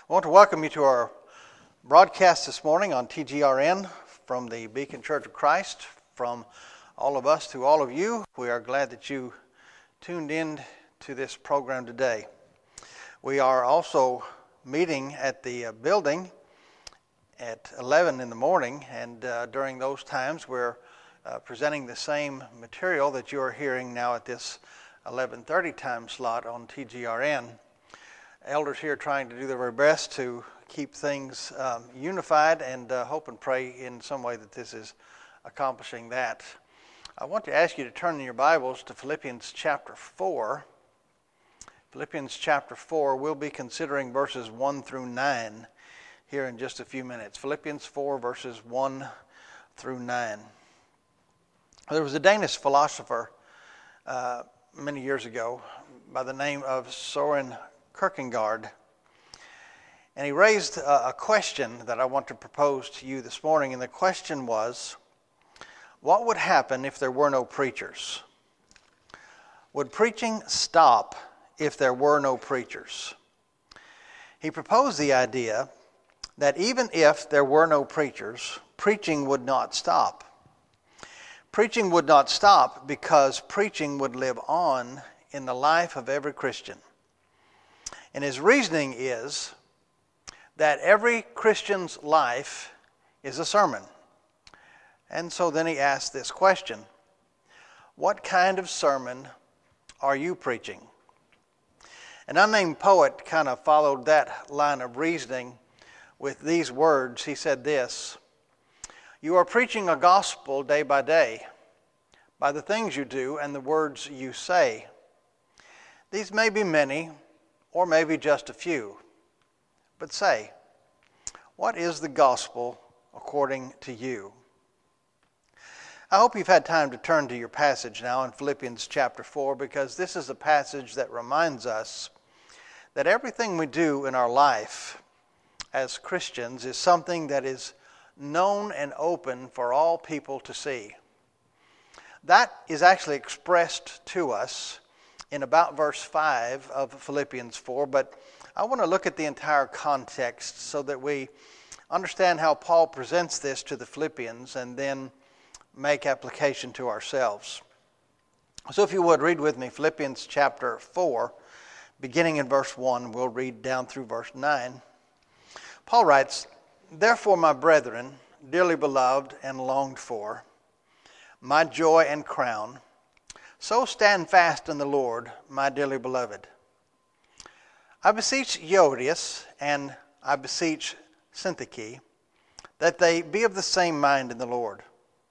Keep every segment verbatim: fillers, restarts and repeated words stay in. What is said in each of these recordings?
I want to welcome you to our broadcast this morning on T G R N from the Beacon Church of Christ. From all of us to all of you, we are glad that you tuned in to this program today. We are also meeting at the uh, building at eleven in the morning, and uh, during those times we're uh, presenting the same material that you're hearing now at this eleven thirty time slot on T G R N. Elders here trying to do their very best to keep things um, unified, and uh, hope and pray in some way that this is accomplishing that. I want to ask you to turn in your Bibles to Philippians chapter four. Philippians chapter four, we'll be considering verses one through nine here in just a few minutes. Philippians four, verses one through nine. There was a Danish philosopher uh, many years ago by the name of Soren Kierkegaard, and he raised a, a question that I want to propose to you this morning, and the question was, what would happen if there were no preachers? Would preaching stop if there were no preachers? He proposed the idea that even if there were no preachers, preaching would not stop. Preaching would not stop because preaching would live on in the life of every Christian. And his reasoning is that every Christian's life is a sermon. And so then he asked this question: what kind of sermon are you preaching? An unnamed poet kind of followed that line of reasoning with these words. He said this: you are preaching a gospel day by day by the things you do and the words you say. These may be many, or maybe just a few. But say, what is the gospel according to you? I hope you've had time to turn to your passage now in Philippians chapter four, because this is a passage that reminds us that everything we do in our life as Christians is something that is known and open for all people to see. That is actually expressed to us in about verse five of Philippians four, but I want to look at the entire context so that we understand how Paul presents this to the Philippians and then make application to ourselves. So if you would, read with me Philippians chapter four, beginning in verse one. We'll read down through verse nine. Paul writes, "Therefore, my brethren, dearly beloved and longed for, my joy and crown, so stand fast in the Lord, my dearly beloved. I beseech Euodias and I beseech Syntyche that they be of the same mind in the Lord.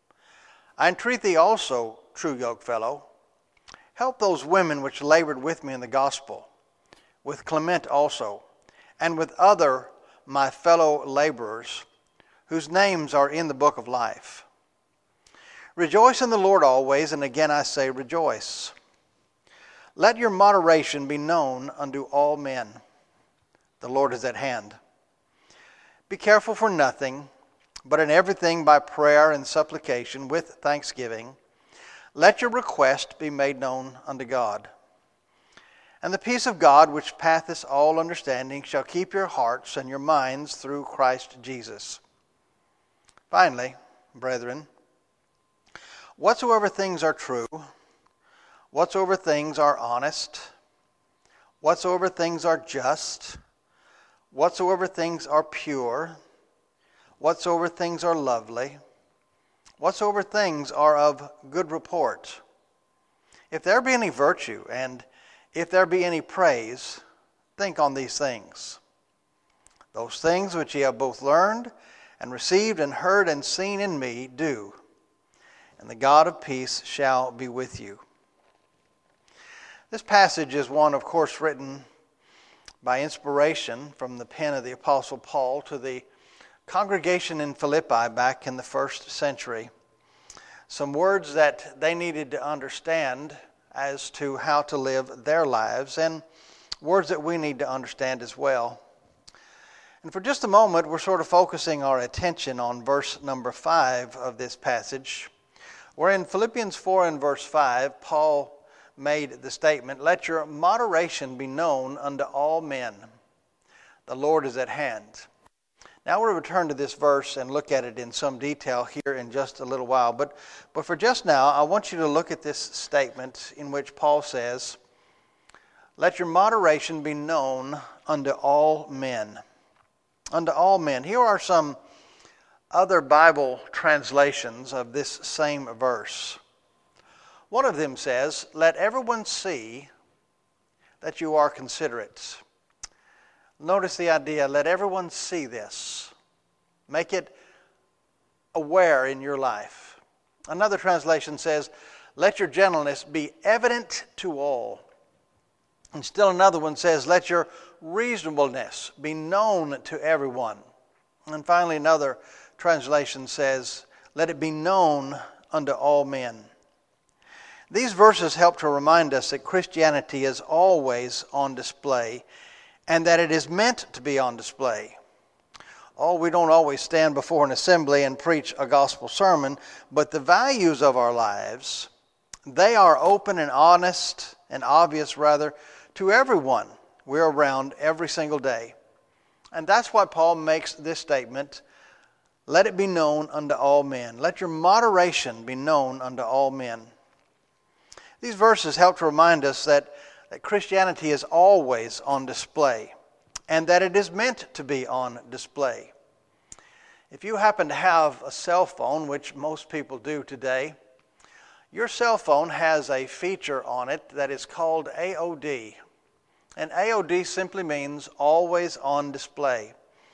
I entreat thee also, true yokefellow, help those women which labored with me in the gospel, with Clement also, and with other my fellow laborers, whose names are in the book of life. Rejoice in the Lord always, and again I say rejoice. Let your moderation be known unto all men. The Lord is at hand. Be careful for nothing, but in everything by prayer and supplication with thanksgiving, let your request be made known unto God. And the peace of God, which passeth all understanding, shall keep your hearts and your minds through Christ Jesus. Finally, brethren, whatsoever things are true, whatsoever things are honest, whatsoever things are just, whatsoever things are pure, whatsoever things are lovely, whatsoever things are of good report, if there be any virtue, and if there be any praise, think on these things. Those things which ye have both learned, and received, and heard, and seen in me, do, and the God of peace shall be with you." This passage is one, of course, written by inspiration from the pen of the Apostle Paul to the congregation in Philippi back in the first century. Some words that they needed to understand as to how to live their lives, and words that we need to understand as well. And for just a moment, we're sort of focusing our attention on verse number five of this passage, where in Philippians four and verse five, Paul made the statement, "Let your moderation be known unto all men." The Lord is at hand. Now we'll return to this verse and look at it in some detail here in just a little while. But, but for just now, I want you to look at this statement in which Paul says, "Let your moderation be known unto all men." Unto all men. Here are some other Bible translations of this same verse. One of them says, "Let everyone see that you are considerate." Notice the idea, let everyone see this. Make it aware in your life. Another translation says, "Let your gentleness be evident to all." And still another one says, "Let your reasonableness be known to everyone." And finally another translation says, "Let it be known unto all men." These verses help to remind us that Christianity is always on display and that it is meant to be on display. Oh, we don't always stand before an assembly and preach a gospel sermon, but the values of our lives, they are open and honest and obvious, rather, to everyone we're around every single day. And that's why Paul makes this statement, "Let it be known unto all men." Let your moderation be known unto all men. These verses help to remind us that, that Christianity is always on display and that it is meant to be on display. If you happen to have a cell phone, which most people do today, your cell phone has a feature on it that is called A O D. And A O D simply means always on display.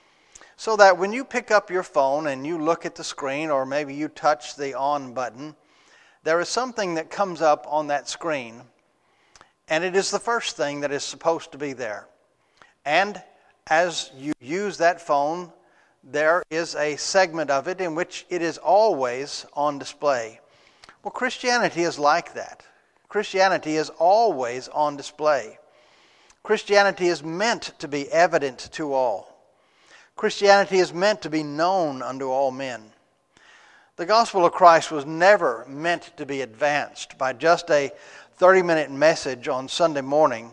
So that when you pick up your phone and you look at the screen, or maybe you touch the on button, there is something that comes up on that screen, and it is the first thing that is supposed to be there. And as you use that phone, there is a segment of it in which it is always on display. Well, Christianity is like that. Christianity is always on display. Christianity is meant to be evident to all. Christianity is meant to be known unto all men. The gospel of Christ was never meant to be advanced by just a thirty-minute message on Sunday morning,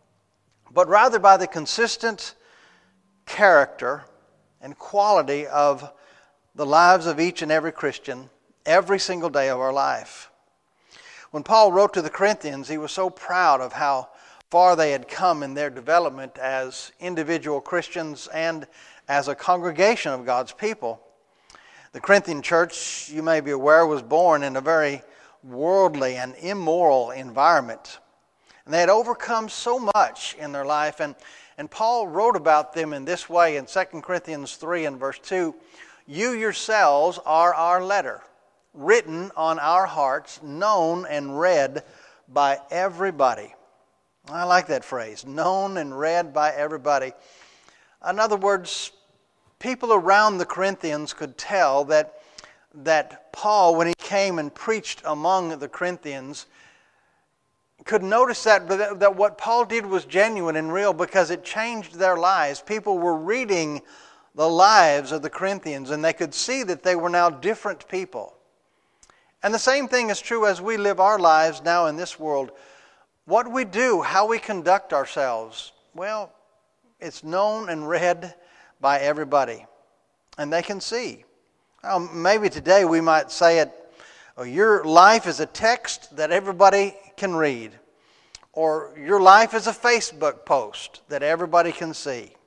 but rather by the consistent character and quality of the lives of each and every Christian every single day of our life. When Paul wrote to the Corinthians, he was so proud of how far they had come in their development as individual Christians and as a congregation of God's people. The Corinthian church, you may be aware, was born in a very worldly and immoral environment. And they had overcome so much in their life. And, and Paul wrote about them in this way in Second Corinthians three and verse two. "You yourselves are our letter, written on our hearts, known and read by everybody." I like that phrase, known and read by everybody. In other words, people around the Corinthians could tell that, that Paul, when he came and preached among the Corinthians, could notice that, that what Paul did was genuine and real because it changed their lives. People were reading the lives of the Corinthians and they could see that they were now different people. And the same thing is true as we live our lives now in this world. What we do, how we conduct ourselves, well, it's known and read by everybody, and they can see. Well, maybe today we might say it, oh, your life is a text that everybody can read, or your life is a Facebook post that everybody can see.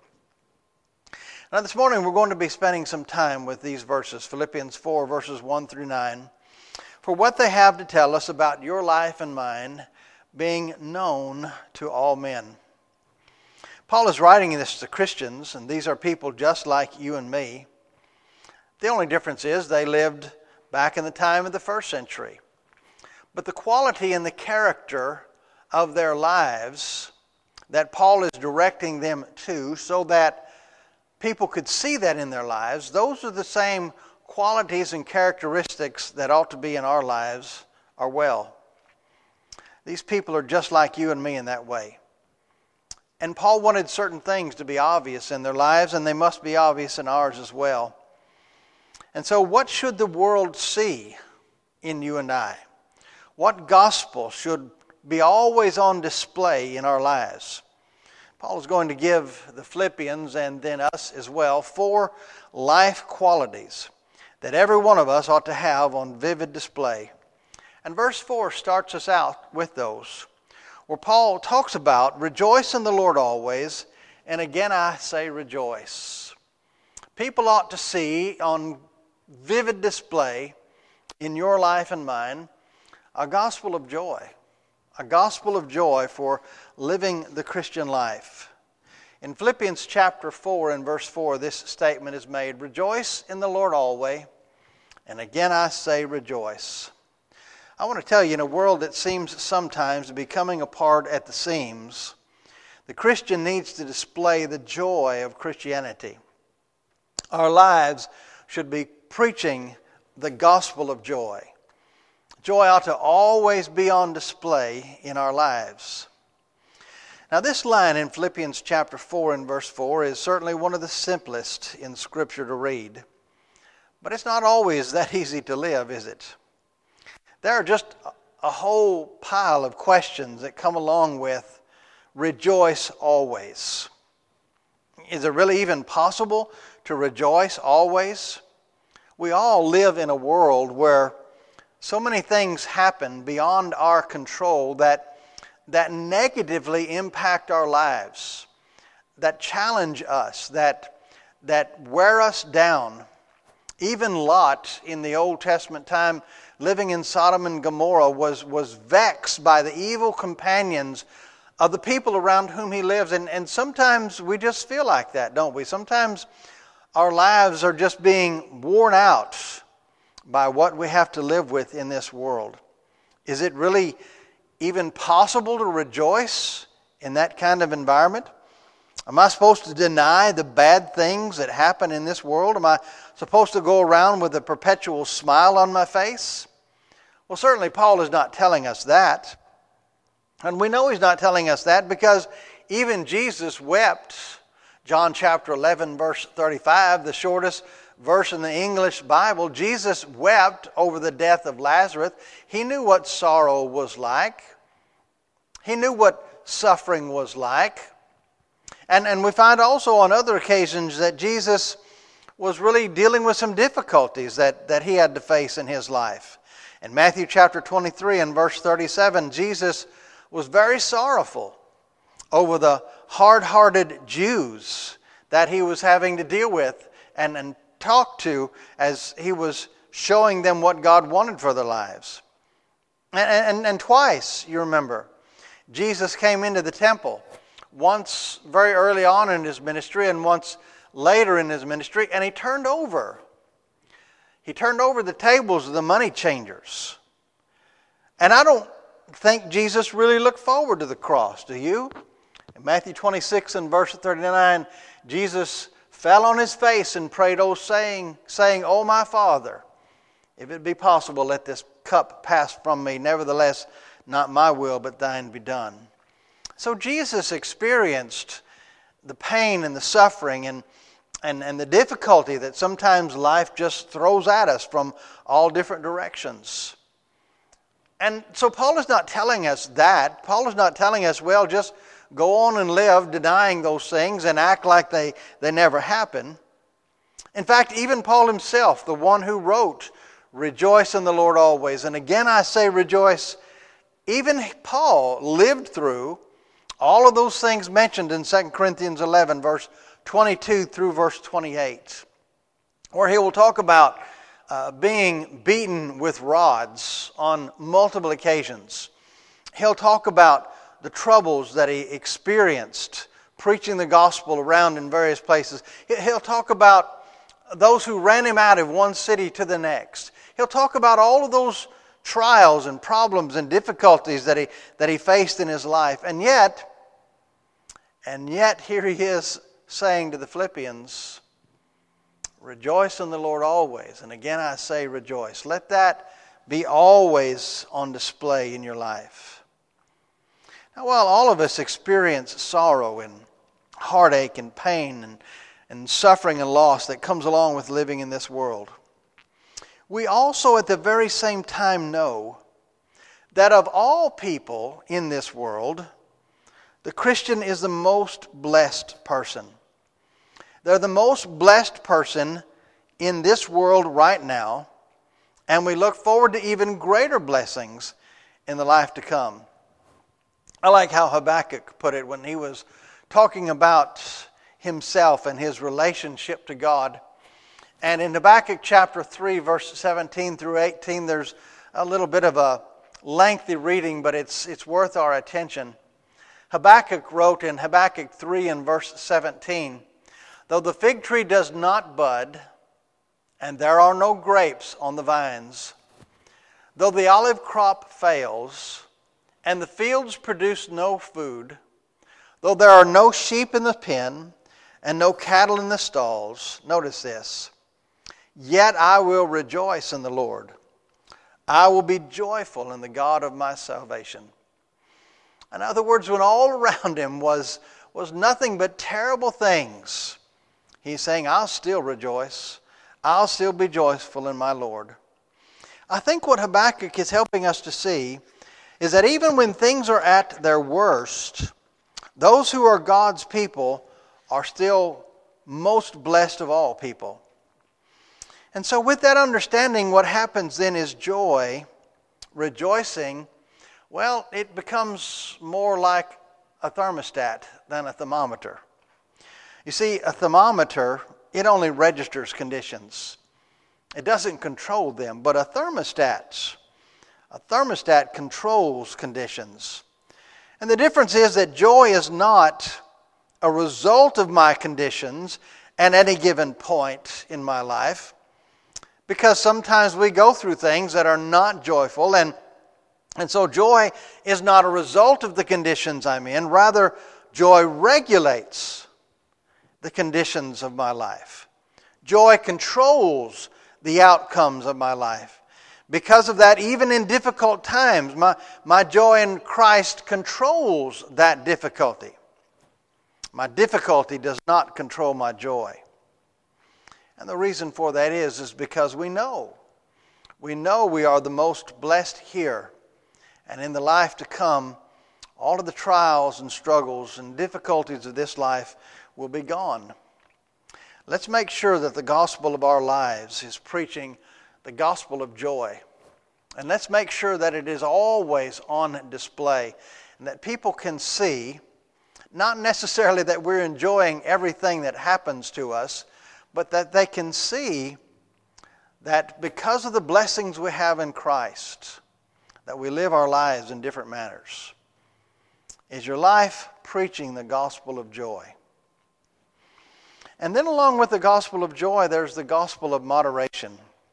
Now this morning we're going to be spending some time with these verses, Philippians four, verses one through nine, for what they have to tell us about your life and mine being known to all men. Paul is writing this to Christians, and these are people just like you and me. The only difference is they lived back in the time of the first century. But the quality and the character of their lives that Paul is directing them to so that people could see that in their lives, those are the same qualities and characteristics that ought to be in our lives are well. These people are just like you and me in that way. And Paul wanted certain things to be obvious in their lives, and they must be obvious in ours as well. And so what should the world see in you and I? What gospel should be always on display in our lives? Paul is going to give the Philippians and then us as well four life qualities that every one of us ought to have on vivid display. And verse four starts us out with those, where Paul talks about rejoice in the Lord always, and again I say rejoice. People ought to see on vivid display in your life and mine a gospel of joy, a gospel of joy for living the Christian life. In Philippians chapter four and verse four, this statement is made, rejoice in the Lord always, and again I say rejoice. I want to tell you, in a world that seems sometimes to be coming apart at the seams, the Christian needs to display the joy of Christianity. Our lives should be preaching the gospel of joy. Joy ought to always be on display in our lives. Now, this line in Philippians chapter four and verse four is certainly one of the simplest in Scripture to read. But it's not always that easy to live, is it? There are just a whole pile of questions that come along with rejoice always. Is it really even possible to rejoice always? We all live in a world where so many things happen beyond our control that, that negatively impact our lives, that challenge us, that, that wear us down. Even Lot in the Old Testament time, living in Sodom and Gomorrah, was, was vexed by the evil companions of the people around whom he lives. And, and sometimes we just feel like that, don't we? Sometimes our lives are just being worn out by what we have to live with in this world. Is it really even possible to rejoice in that kind of environment? Am I supposed to deny the bad things that happen in this world? Am I supposed to go around with a perpetual smile on my face? Well, certainly Paul is not telling us that. And we know he's not telling us that because even Jesus wept. John chapter eleven, verse thirty-five, the shortest verse in the English Bible, Jesus wept over the death of Lazarus. He knew what sorrow was like. He knew what suffering was like. And, and we find also on other occasions that Jesus was really dealing with some difficulties that, that he had to face in his life. In Matthew chapter twenty-three and verse thirty-seven, Jesus was very sorrowful over the hard-hearted Jews that he was having to deal with and, and talk to as he was showing them what God wanted for their lives. And, and, and twice, you remember, Jesus came into the temple, once very early on in his ministry and once later in his ministry, and he turned over. He turned over the tables of the money changers. And I don't think Jesus really looked forward to the cross, do you? In Matthew twenty-six and verse thirty-nine, Jesus fell on his face and prayed, oh, saying, saying, "O my Father, if it be possible, let this cup pass from me. Nevertheless, not my will, but thine be done." So Jesus experienced the pain and the suffering and, and, and the difficulty that sometimes life just throws at us from all different directions. And so Paul is not telling us that. Paul is not telling us, well, just go on and live denying those things and act like they, they never happen. In fact, even Paul himself, the one who wrote, "Rejoice in the Lord always." And again I say rejoice. Even Paul lived through all of those things mentioned in Second Corinthians eleven, verse twenty-two through verse twenty-eight, where he will talk about uh, being beaten with rods on multiple occasions. He'll talk about the troubles that he experienced preaching the gospel around in various places. He'll talk about those who ran him out of one city to the next. He'll talk about all of those trials and problems and difficulties that he that he faced in his life. And yet, and yet here he is saying to the Philippians, rejoice in the Lord always. And again I say rejoice. Let that be always on display in your life. Now, while all of us experience sorrow and heartache and pain and, and suffering and loss that comes along with living in this world, we also at the very same time know that of all people in this world, The Christian is the most blessed person. They're the most blessed person in this world right now, and we look forward to even greater blessings in the life to come. I like how Habakkuk put it when he was talking about himself and his relationship to God. And in Habakkuk chapter three, verse seventeen through eighteen, there's a little bit of a lengthy reading, but it's it's worth our attention. Habakkuk wrote in Habakkuk three and verse seventeen, "Though the fig tree does not bud, and there are no grapes on the vines, though the olive crop fails, and the fields produce no food, though there are no sheep in the pen, and no cattle in the stalls," notice this, "yet I will rejoice in the Lord. I will be joyful in the God of my salvation." In other words, when all around him was, was nothing but terrible things, he's saying, I'll still rejoice. I'll still be joyful in my Lord. I think what Habakkuk is helping us to see is that even when things are at their worst, those who are God's people are still most blessed of all people. And so with that understanding, what happens then is joy, rejoicing, well, it becomes more like a thermostat than a thermometer. You see, a thermometer, it only registers conditions. It doesn't control them, but a thermostat, a thermostat controls conditions. And the difference is that joy is not a result of my conditions at any given point in my life, because sometimes we go through things that are not joyful, and, and so joy is not a result of the conditions I'm in. Rather, joy regulates the conditions of my life. Joy controls the outcomes of my life. Because of that, even in difficult times, my, my joy in Christ controls that difficulty. My difficulty does not control my joy. And the reason for that is, is because we know. We know we are the most blessed here. And in the life to come, all of the trials and struggles and difficulties of this life will be gone. Let's make sure that the gospel of our lives is preaching the gospel of joy. And let's make sure that it is always on display and that people can see, not necessarily that we're enjoying everything that happens to us, but that they can see that because of the blessings we have in Christ, that we live our lives in different manners. Is your life preaching the gospel of joy? And then along with the gospel of joy, there's the gospel of moderation.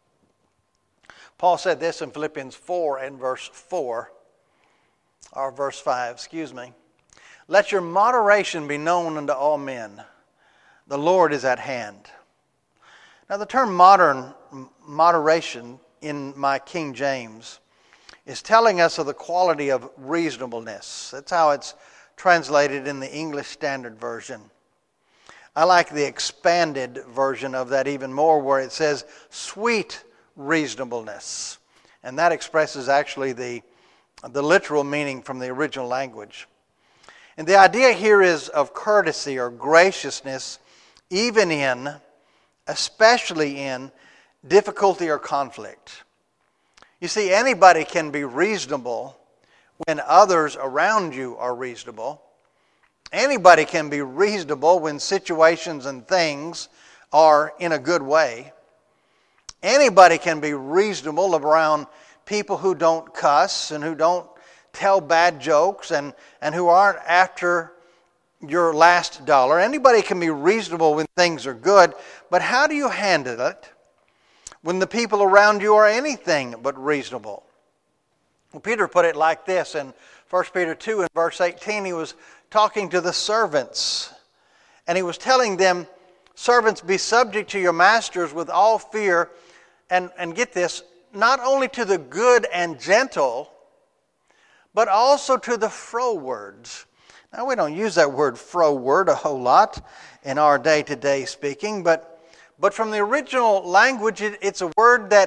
Paul said this in Philippians four and verse four, or verse five, excuse me. "Let your moderation be known unto all men. The Lord is at hand." Now the term modern moderation in my King James is telling us of the quality of reasonableness. That's how it's translated in the English Standard Version. I like the expanded version of that even more, where it says sweet reasonableness. And that expresses actually the, the literal meaning from the original language. And the idea here is of courtesy or graciousness, even in, especially in, difficulty or conflict. You see, anybody can be reasonable when others around you are reasonable. Anybody can be reasonable when situations and things are in a good way. Anybody can be reasonable around people who don't cuss and who don't tell bad jokes and, and who aren't after your last dollar. Anybody can be reasonable when things are good, but how do you handle it when the people around you are anything but reasonable? Well, Peter put it like this in First Peter two and verse eighteen. He was talking to the servants, and he was telling them, "Servants, be subject to your masters with all fear," and, and get this, "not only to the good and gentle, but also to the froward." Now, we don't use that word froward a whole lot in our day-to-day speaking, but, but from the original language, it, it's a word that,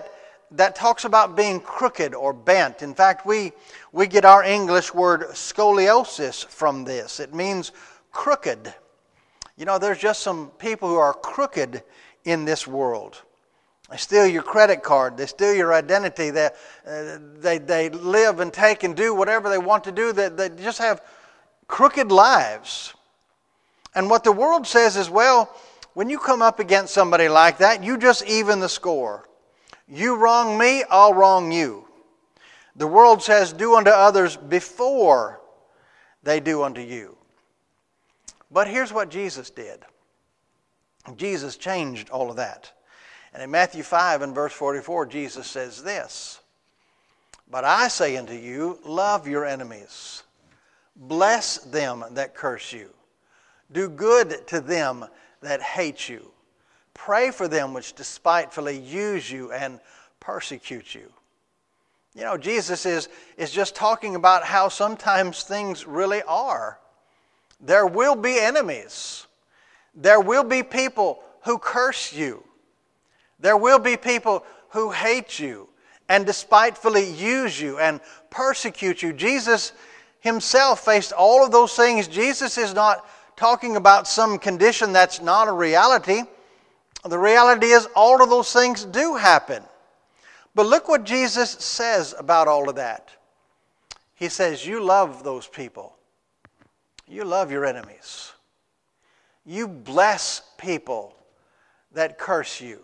that talks about being crooked or bent. In fact, we, we get our English word scoliosis from this. It means crooked. You know, there's just some people who are crooked in this world. They steal your credit card. They steal your identity. They, uh, they, they live and take and do whatever they want to do. They, they just have crooked lives. And what the world says is, well, when you come up against somebody like that, you just even the score. You wrong me, I'll wrong you. The world says, do unto others before they do unto you. But here's what Jesus did. Jesus changed all of that. And in Matthew five and verse forty-four, Jesus says this, but I say unto you, love your enemies. Bless them that curse you. Do good to them that hate you. Pray for them which despitefully use you and persecute you. You know, Jesus is, is just talking about how sometimes things really are. There will be enemies. There will be people who curse you. There will be people who hate you and despitefully use you and persecute you. Jesus himself faced all of those things. Jesus is not talking about some condition that's not a reality. The reality is all of those things do happen. But look what Jesus says about all of that. He says, you love those people. You love your enemies. You bless people that curse you.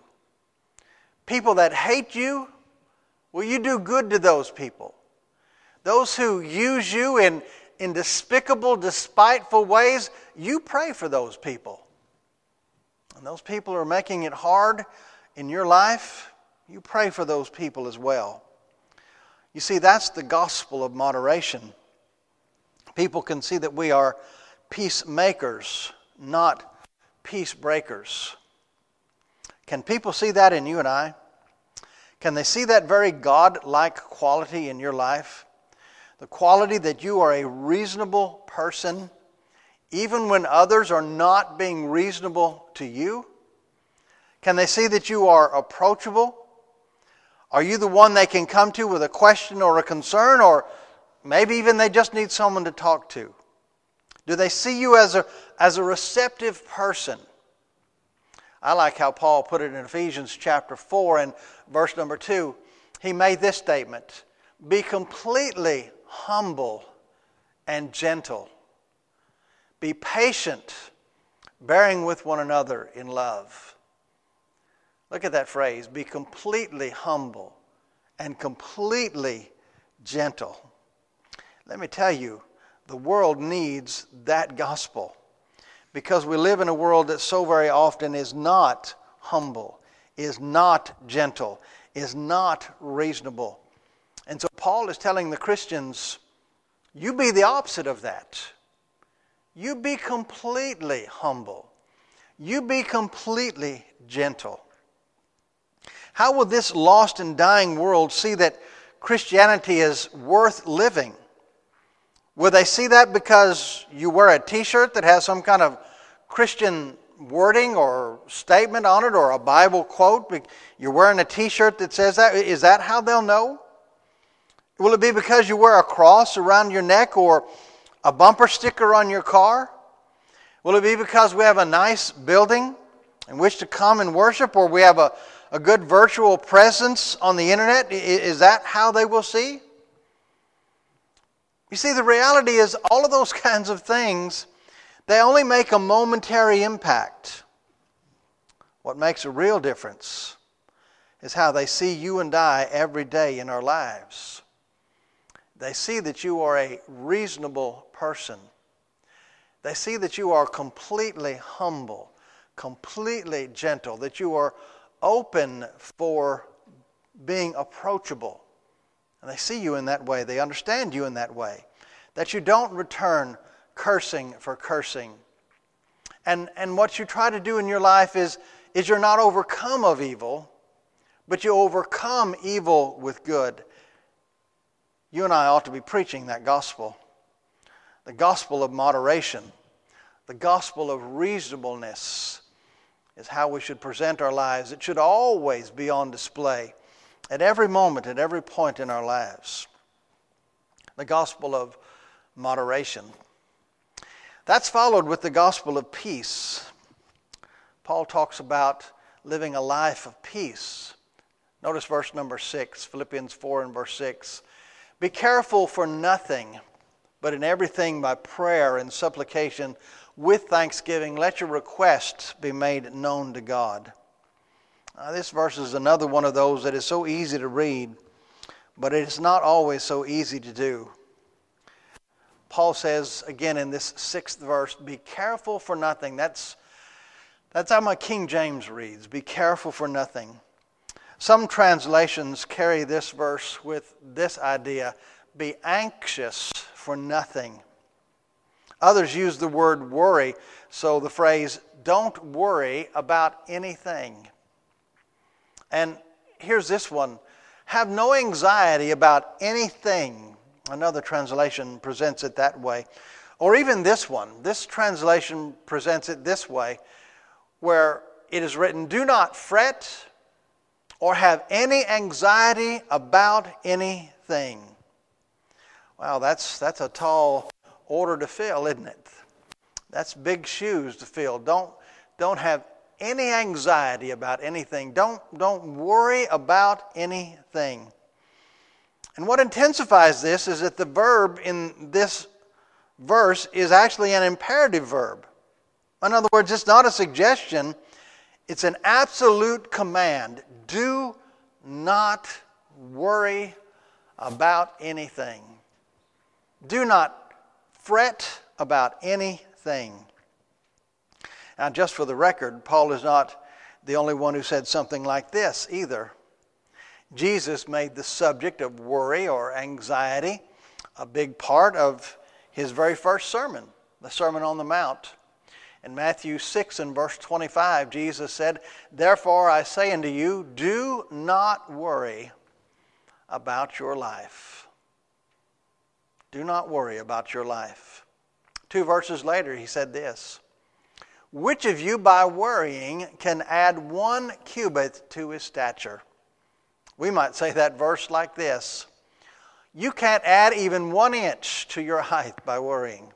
People that hate you, well, you do good to those people. Those who use you in, in despicable, despiteful ways, you pray for those people. And those people who are making it hard in your life, you pray for those people as well. You see, that's the gospel of moderation. People can see that we are peacemakers, not peace breakers. Can people see that in you and I? Can they see that very God-like quality in your life? The quality that you are a reasonable person, even when others are not being reasonable to you? Can they see that you are approachable? Are you the one they can come to with a question or a concern, or maybe even they just need someone to talk to? Do they see you as a, as a receptive person? I like how Paul put it in Ephesians chapter four and verse number two. He made this statement, be completely humble and gentle. Be patient, bearing with one another in love. Look at that phrase, be completely humble and completely gentle. Let me tell you, the world needs that gospel, because we live in a world that so very often is not humble, is not gentle, is not reasonable. And so Paul is telling the Christians, you be the opposite of that. You be completely humble. You be completely gentle. How will this lost and dying world see that Christianity is worth living? Will they see that because you wear a t-shirt that has some kind of Christian wording or statement on it, or a Bible quote? You're wearing a t-shirt that says that. Is that how they'll know? Will it be because you wear a cross around your neck or a bumper sticker on your car? Will it be because we have a nice building in which to come and worship, or we have a, a good virtual presence on the internet? Is that how they will see? You see, the reality is all of those kinds of things, they only make a momentary impact. What makes a real difference is how they see you and I every day in our lives. They see that you are a reasonable person. They see that you are completely humble, completely gentle, that you are open for being approachable. And they see you in that way. They understand you in that way. That you don't return cursing for cursing. And, and what you try to do in your life is, is you're not overcome of evil, but you overcome evil with good. You and I ought to be preaching that gospel. The gospel of moderation. The gospel of reasonableness is how we should present our lives. It should always be on display at every moment, at every point in our lives. The gospel of moderation. That's followed with the gospel of peace. Paul talks about living a life of peace. Notice verse number six, Philippians four and verse six. Be careful for nothing, but in everything by prayer and supplication with thanksgiving, let your requests be made known to God. Now, this verse is another one of those that is so easy to read, but it is not always so easy to do. Paul says, again in this sixth verse, be careful for nothing. That's, that's how my King James reads, be careful for nothing. Some translations carry this verse with this idea, be anxious for nothing. Others use the word worry, so the phrase, don't worry about anything. And here's this one, have no anxiety about anything. Another translation presents it that way. Or even this one, this translation presents it this way, where it is written, do not fret or have any anxiety about anything. Wow, that's, that's a tall order to fill, isn't it? That's big shoes to fill. Don't, don't have any anxiety about anything. Don't, don't worry about anything. And what intensifies this is that the verb in this verse is actually an imperative verb. In other words, it's not a suggestion, it's an absolute command. Do not worry about anything. Do not fret about anything. Now, just for the record, Paul is not the only one who said something like this either. Jesus made the subject of worry or anxiety a big part of his very first sermon, the Sermon on the Mount. In Matthew six and verse twenty-five, Jesus said, therefore I say unto you, do not worry about your life. Do not worry about your life. Two verses later, he said this, which of you by worrying can add one cubit to his stature? We might say that verse like this, you can't add even one inch to your height by worrying.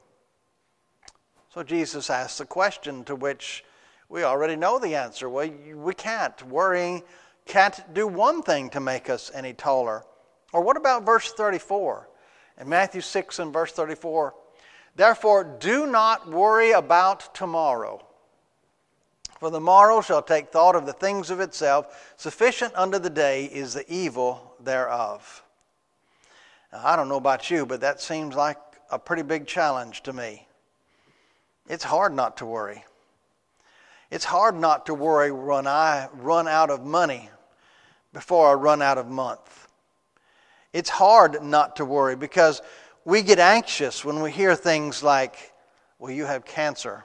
So Jesus asked the question to which we already know the answer. Well, we can't. Worrying can't do one thing to make us any taller. Or what about verse thirty-four? In Matthew six and verse thirty-four, therefore do not worry about tomorrow, for the morrow shall take thought of the things of itself. Sufficient unto the day is the evil thereof. Now, I don't know about you, but that seems like a pretty big challenge to me. It's hard not to worry. It's hard not to worry when I run out of money before I run out of month. It's hard not to worry because we get anxious when we hear things like, well, you have cancer,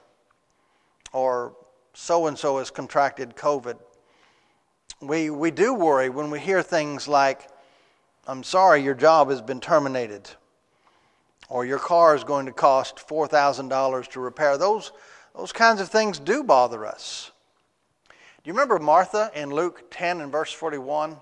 or so-and-so has contracted COVID. We, we do worry when we hear things like, I'm sorry, your job has been terminated, or your car is going to cost four thousand dollars to repair. Those, those kinds of things do bother us. Do you remember Martha in Luke ten and verse forty-one?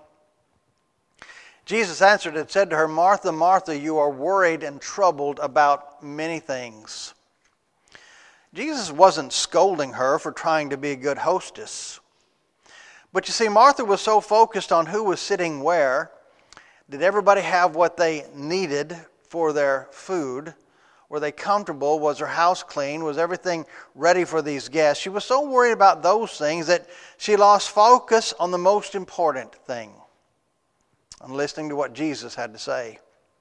Jesus answered and said to her, Martha, Martha, you are worried and troubled about many things. Jesus wasn't scolding her for trying to be a good hostess. But you see, Martha was so focused on who was sitting where. Did everybody have what they needed for their food? Were they comfortable? Was her house clean? Was everything ready for these guests? She was so worried about those things that she lost focus on the most important thing, on listening to what Jesus had to say.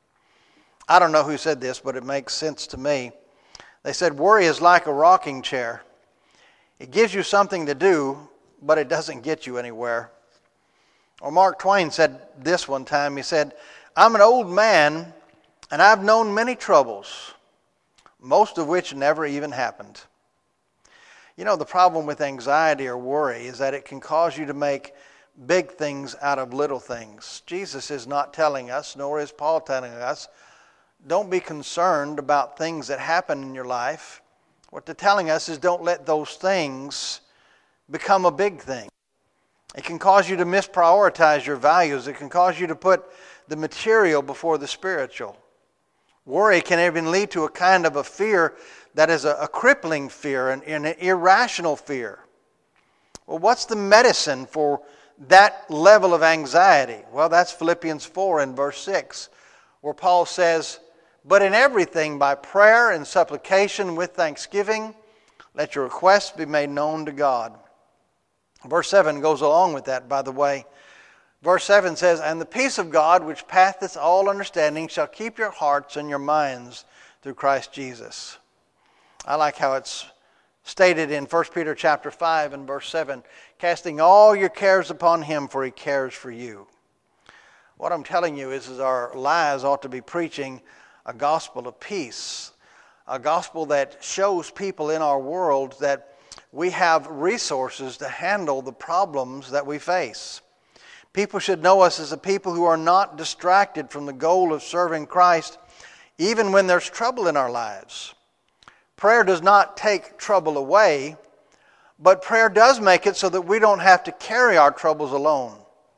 I don't know who said this, but it makes sense to me. They said, worry is like a rocking chair. It gives you something to do, but it doesn't get you anywhere. Or Mark Twain said this one time. He said, I'm an old man, and I've known many troubles, most of which never even happened. You know, the problem with anxiety or worry is that it can cause you to make big things out of little things. Jesus is not telling us, nor is Paul telling us, don't be concerned about things that happen in your life. What they're telling us is don't let those things become a big thing. It can cause you to misprioritize your values. It can cause you to put the material before the spiritual. Worry can even lead to a kind of a fear that is a, a crippling fear, an, an irrational fear. Well, what's the medicine for that level of anxiety? Well, that's Philippians four and verse six, where Paul says, "But in everything by prayer and supplication with thanksgiving, let your requests be made known to God." Verse seven goes along with that, by the way. Verse seven says, "And the peace of God, which passeth all understanding, shall keep your hearts and your minds through Christ Jesus." I like how it's stated in First Peter chapter five and verse seven, "Casting all your cares upon Him, for He cares for you." What I'm telling you is, is our lives ought to be preaching a gospel of peace, a gospel that shows people in our world that we have resources to handle the problems that we face. People should know us as a people who are not distracted from the goal of serving Christ, even when there's trouble in our lives. Prayer does not take trouble away, but prayer does make it so that we don't have to carry our troubles alone.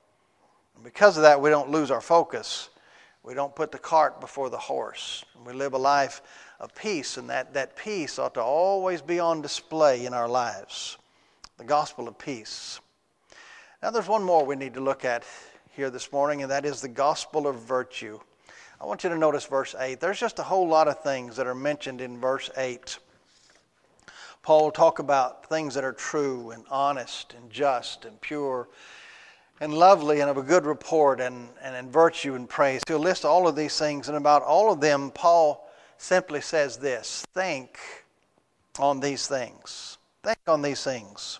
And because of that, we don't lose our focus. We don't put the cart before the horse. We live a life of peace, and that, that peace ought to always be on display in our lives. The gospel of peace. Now there's one more we need to look at here this morning, and that is the gospel of virtue. I want you to notice verse eight. There's just a whole lot of things that are mentioned in verse eight. Paul will talk about things that are true and honest and just and pure and lovely and of a good report and, and in virtue and praise. He'll list all of these things, and about all of them, Paul simply says this: think on these things. Think on these things.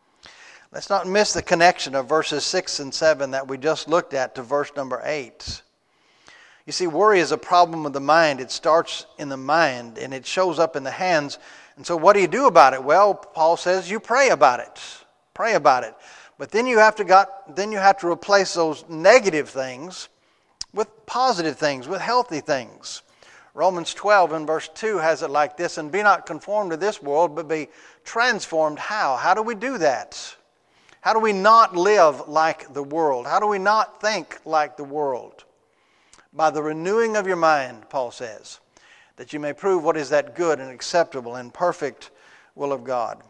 Let's not miss the connection of verses six and seven that we just looked at to verse number eight. You see, worry is a problem of the mind. It starts in the mind and it shows up in the hands. And so what do you do about it? Well, Paul says you pray about it. Pray about it. But then you have to got then you have to replace those negative things with positive things, with healthy things. Romans twelve and verse two has it like this: "And be not conformed to this world, but be transformed." How? How do we do that? How do we not live like the world? How do we not think like the world? By the renewing of your mind, Paul says, that you may prove what is that good and acceptable and perfect will of God.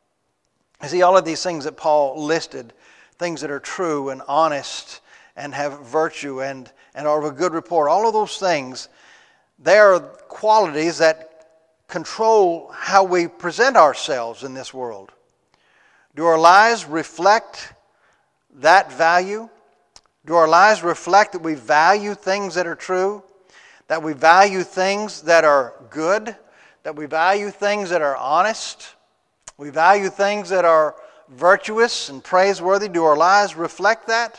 You see, all of these things that Paul listed, things that are true and honest and have virtue and, and are of a good report, all of those things, they are qualities that control how we present ourselves in this world. Do our lives reflect that value? Do our lives reflect that we value things that are true? That we value things that are good? That we value things that are honest? We value things that are virtuous and praiseworthy? Do our lives reflect that?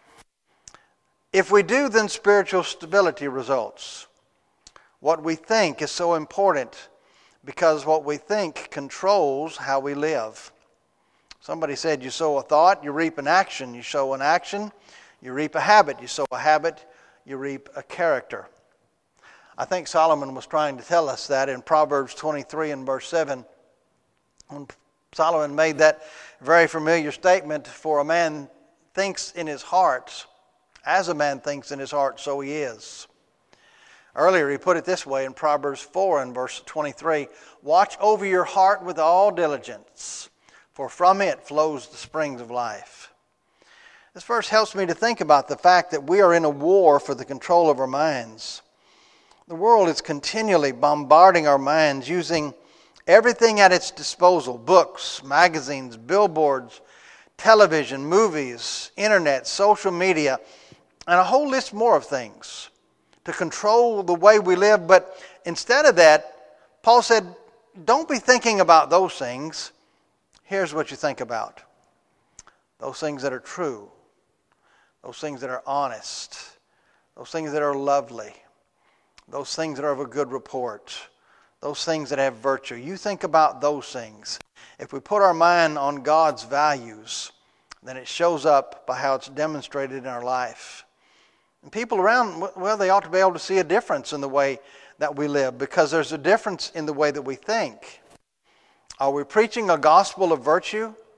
If we do, then spiritual stability results. What we think is so important because what we think controls how we live. Somebody said you sow a thought, you reap an action. You sow an action, you reap a habit. You sow a habit, you reap a character. I think Solomon was trying to tell us that in Proverbs twenty-three and verse seven. When Solomon made that very familiar statement, "For a man thinks in his heart, as a man thinks in his heart, so he is." Earlier he put it this way in Proverbs four and verse twenty-three, "Watch over your heart with all diligence, for from it flows the springs of life." This verse helps me to think about the fact that we are in a war for the control of our minds. The world is continually bombarding our minds using everything at its disposal: books, magazines, billboards, television, movies, internet, social media, and a whole list more of things to control the way we live. But instead of that, Paul said, don't be thinking about those things. Here's what you think about. Those things that are true. Those things that are honest. Those things that are lovely. Those things that are of a good report. Those things that have virtue. You think about those things. If we put our mind on God's values, then it shows up by how it's demonstrated in our life. And people around, well, they ought to be able to see a difference in the way that we live, because there's a difference in the way that we think. Are we preaching a gospel of virtue?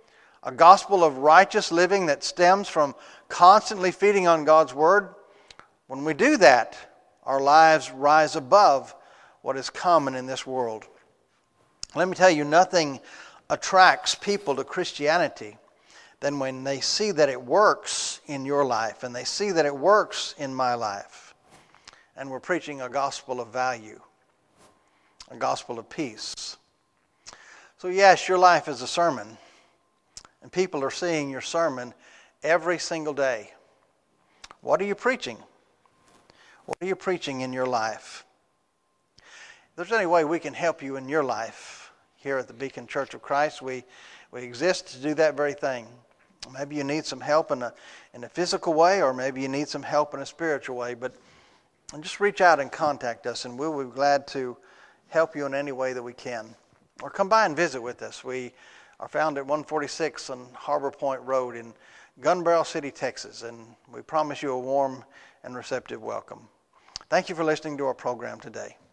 a gospel of righteous living that stems from constantly feeding on God's Word, when we do that, our lives rise above what is common in this world. Let me tell you, nothing attracts people to Christianity than when they see that it works in your life and they see that it works in my life. And we're preaching a gospel of value, a gospel of peace. So yes, your life is a sermon, and people are seeing your sermon every single day. What are you preaching? What are you preaching in your life? If there's any way we can help you in your life here at the Beacon Church of Christ, we, we exist to do that very thing. Maybe you need some help in a, in a physical way, or maybe you need some help in a spiritual way, but just reach out and contact us, and we'll be glad to help you in any way that we can. Or come by and visit with us. We are found at one forty-six on Harbor Point Road in Gun Barrel City, Texas, and we promise you a warm and receptive welcome. Thank you for listening to our program today.